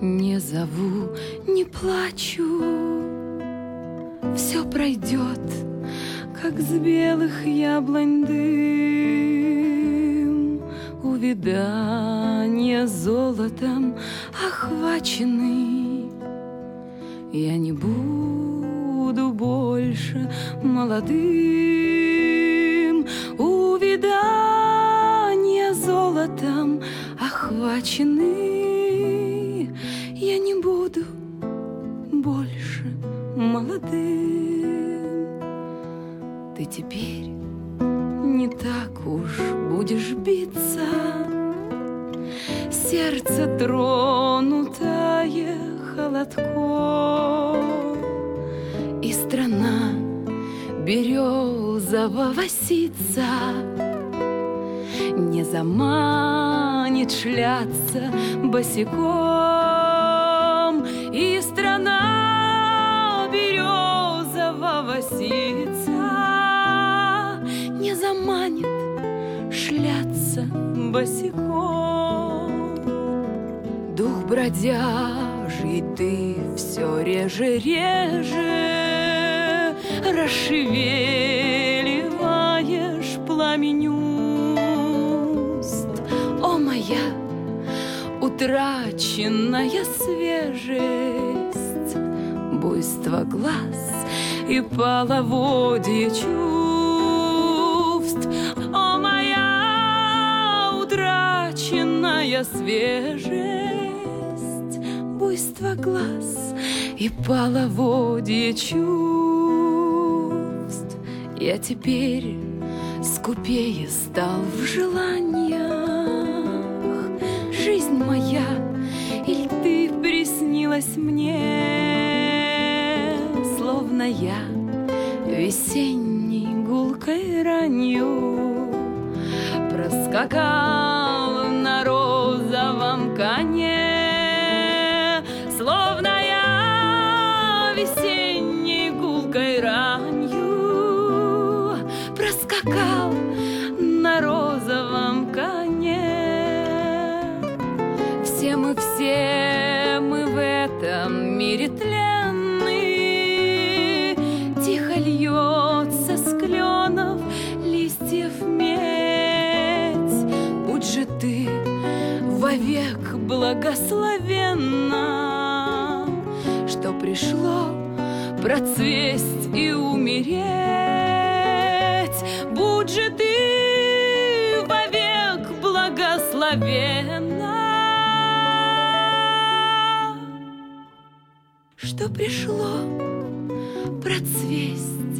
Не зову, не плачу, все пройдет, как с белых яблонь дым. Увядание золотом охваченный, я не буду больше молодым. Увядание золотом охваченный, я не буду больше молодым. Ты теперь не так уж будешь биться, сердце тронутое холодком, и страна березового ситца не заманит шляться босиком, и страна березового ситца не заманит шляться босиком. Дух бродяжий, ты все реже расшевеливаешь пламень уст. О, моя утраченная свежесть, буйство глаз и половодье чувств. О, моя утраченная свежесть, буйство глаз и половодье чувств. Я теперь скупее стал в желаниях. Жизнь моя, иль ты приснилась мне, словно я весенней гулкой ранью проскакал на розовом коне, словно я весенней гулкой ранью проскакал на розовом коне. Все мы в этом мире тленны, тихо льется с кленов листьев медь. Будь же ты вовек благословенна, что пришло процвесть и умереть. Будь же ты вовек благословенна, что пришло процвесть